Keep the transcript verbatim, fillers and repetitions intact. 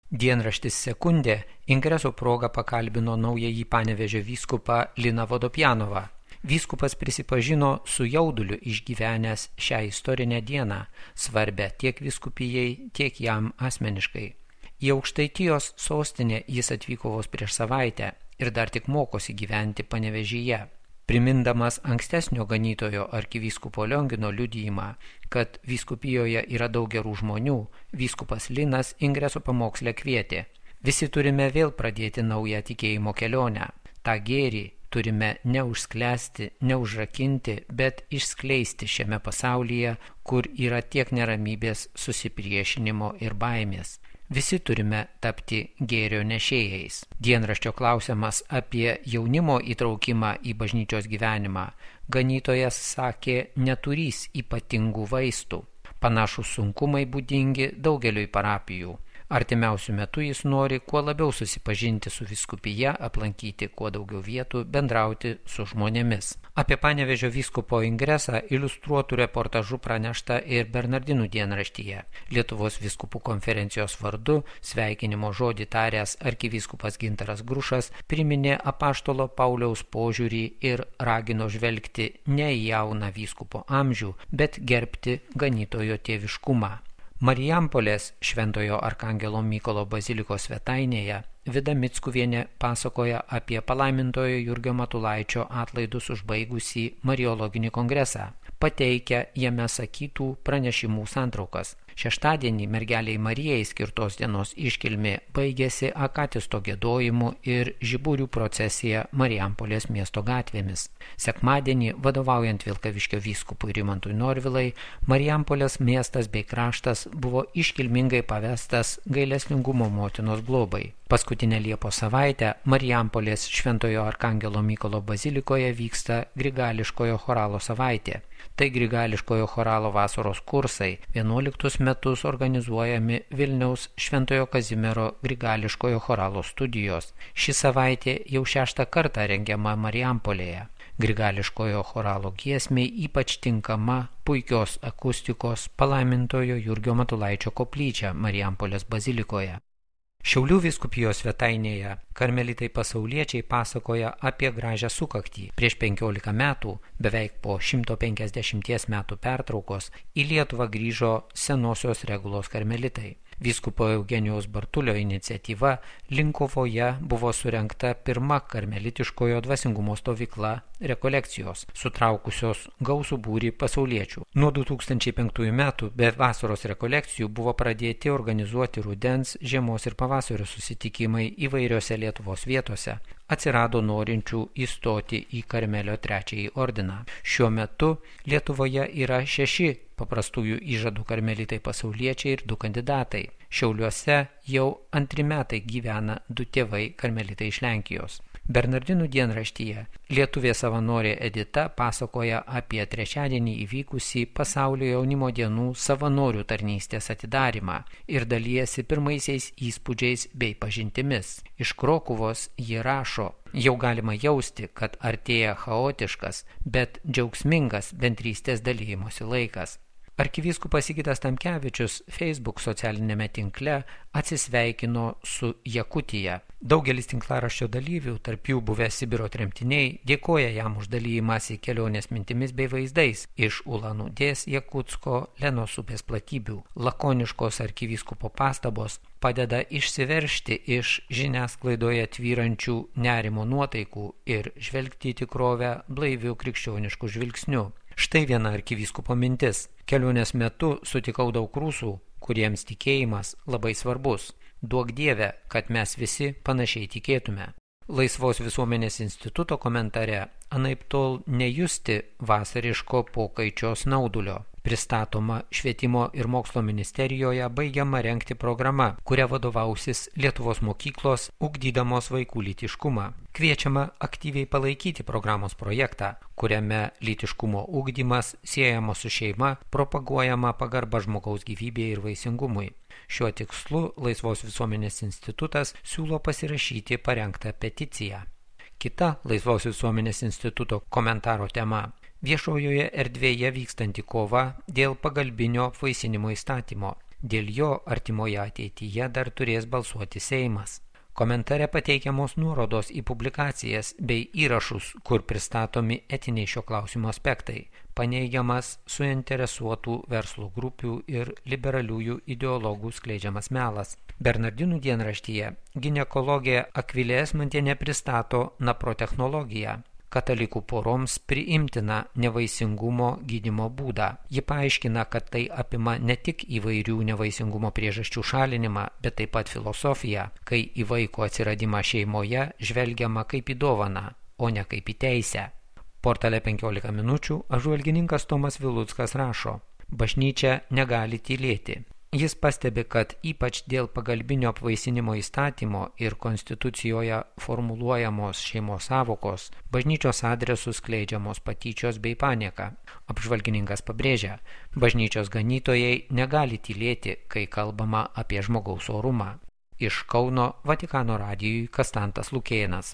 Dienraštis Sekundė ingreso proga pakalbino naująjį Panevėžio vyskupą Liną Vodopjanovą. Vyskupas prisipažino su jauduliu išgyvenęs šią istorinę dieną, svarbę tiek vyskupijai, tiek jam asmeniškai. Į Aukštaitijos sostinę jis atvyko vos prieš savaitę ir dar tik mokosi gyventi Panevėžyje. Primindamas ankstesnio ganytojo arkivyskupo Liongino liudijimą, kad vyskupijoje yra daug gerų žmonių, vyskupas Linas ingreso pamoksle kvietė: visi turime vėl pradėti naują tikėjimo kelionę. Ta gėrį turime neužsklęsti, neužrakinti, bet išskleisti šiame pasaulyje, kur yra tiek neramybės, susipriešinimo ir baimės. Visi turime tapti gėrio nešėjais. Dienraščio klausiamas apie jaunimo įtraukimą į bažnyčios gyvenimą, ganytojas sakė neturys ypatingų vaistų. Panašūs sunkumai būdingi daugeliui parapijų. Artimiausiu metu jis nori kuo labiau susipažinti su vyskupija, aplankyti kuo daugiau vietų, bendrauti su žmonėmis. Apie Panevėžio vyskupo ingresą iliustruotų reportažų pranešta ir Bernardinų dienraštyje. Lietuvos vyskupų konferencijos vardu sveikinimo žodį taręs arkivyskupas Gintaras Grušas priminė apaštalo Pauliaus požiūrį ir ragino žvelgti ne į jauną vyskupo amžių, bet gerbti ganytojo tėviškumą. Marijampolės Šventojo Arkangelo Mykolo bazilikos svetainėje Vida Mickuvienė pasakoja apie palaimintojo Jurgio Matulaičio atlaidus užbaigusį Mariologinį kongresą, pateikia jame sakytų pranešimų santraukas. Šeštadienį mergeliai Marijai skirtos dienos iškilmė baigėsi akatisto giedojimu ir žiburių procesija Marijampolės miesto gatvėmis. Sekmadienį, vadovaujant Vilkaviškio vyskupui Rimantui Norvilai, Marijampolės miestas bei kraštas buvo iškilmingai pavestas gailestingumo motinos globai. Paskutinę Liepos savaitę Marijampolės Šventojo Arkangelo Mykolo bazilikoje vyksta Grigališkojo choralo savaitė. Tai Grigališkojo choralo vasaros kursai, vienuoliktus metus organizuojami Vilniaus Šventojo Kazimiero Grigališkojo choralo studijos. Ši savaitė jau šeštą kartą rengiama Marijampolėje. Grigališkojo choralo giesmei ypač tinkama puikios akustikos palaimintojo Jurgio Matulaičio koplyčia Marijampolės bazilikoje. Šiaulių vyskupijos svetainėje karmelitai pasauliečiai pasakoja apie gražią sukaktį. Prieš penkiolika metų, beveik po šimto penkiasdešimties metų pertraukos, į Lietuvą grįžo senosios regulos karmelitai. Vyskupo Eugenijaus Bartulio iniciatyva Linkovoje buvo surengta pirma karmelitiškojo dvasingumo stovykla rekolekcijos, sutraukusios gausų būrį pasauliečių. Nuo du tūkstančiai penktųjų metų be vasaros rekolekcijų buvo pradėti organizuoti rudens, žiemos ir pavasario susitikimai įvairiose Lietuvos vietose. Atsirado norinčių įstoti į Karmelio trečiąjį ordiną. Šiuo metu Lietuvoje yra šeši paprastųjų įžadų karmelitai pasauliečiai ir du kandidatai. Šiauliuose jau antri metai gyvena du tėvai karmelitai iš Lenkijos. Bernardinų dienraštyje lietuvė savanorė Edita pasakoja apie trečiadienį įvykusį pasaulio jaunimo dienų savanorių tarnystės atidarymą ir dalijasi pirmaisiais įspūdžiais bei pažintimis. Iš Krokuvos ji rašo: jau galima jausti, kad artėja chaotiškas, bet džiaugsmingas bendrystės dalijimosi laikas. Arkivyskupas Sigitas Tamkevičius Facebook socialinėme tinkle atsisveikino su Jakutija. Daugelis tinklaraščio dalyvių, tarp jų buvę Sibiro tremtiniai, dėkoja jam už dalijimąsi kelionės mintimis bei vaizdais iš Ulan-Udės, Jakutsko, Lenos upės platybių. Lakoniškos arkivyskupo pastabos padeda išsiveržti iš žiniasklaidoje tvyrančių nerimo nuotaikų ir žvelgti į tikrovę blaiviu krikščionišku žvilgsniu. Štai viena arkivyskupo mintis. Kelionės metu sutikau daug rusų, kuriems tikėjimas labai svarbus. Duok Dieve, kad mes visi panašiai tikėtume. Laisvos visuomenės instituto komentare anaiptol nejusti vasariško pokaičio snaudulio. Pristatoma Švietimo ir mokslo ministerijoje baigiama rengti programa, kuria vadovausis Lietuvos mokyklos ugdydamos vaikų lytiškumą. Kviečiama aktyviai palaikyti programos projektą, kuriame lytiškumo ugdymas siejama su šeima, propaguojama pagarba žmogaus gyvybei ir vaisingumui. Šiuo tikslu Laisvos visuomenės institutas siūlo pasirašyti parengtą peticiją. Kita Laisvos visuomenės instituto komentaro tema – viešojoje erdvėje vykstanti kova dėl pagalbinio apvaisinimo įstatymo. Dėl jo artimoje ateityje dar turės balsuoti Seimas. Komentare pateikiamos nuorodos į publikacijas bei įrašus, kur pristatomi etiniai šio klausimo aspektai, paneigiamas suinteresuotų verslo grupių ir liberaliųjų ideologų skleidžiamas melas. Bernardinų dienraštyje ginekologė Akvilė Esmantienė pristato naprotechnologiją, katalikų poroms priimtina nevaisingumo gydymo būdą. Ji paaiškina, kad tai apima ne tik įvairių nevaisingumo priežasčių šalinimą, bet taip pat filosofiją, kai į vaiko atsiradimą šeimoje žvelgiama kaip į dovaną, o ne kaip į teisę. Portale penkiolika minučių apžvalgininkas Tomas Viluckas rašo: bažnyčia negali tylėti. Jis pastebi, kad ypač dėl pagalbinio apvaisinimo įstatymo ir konstitucijoje formuluojamos šeimos sąvokos bažnyčios adresų skleidžiamos patyčios bei panieka. Apžvalgininkas pabrėžia, bažnyčios ganytojai negali tylėti, kai kalbama apie žmogaus orumą. Iš Kauno Vatikano radijui Kastantas Lukėnas.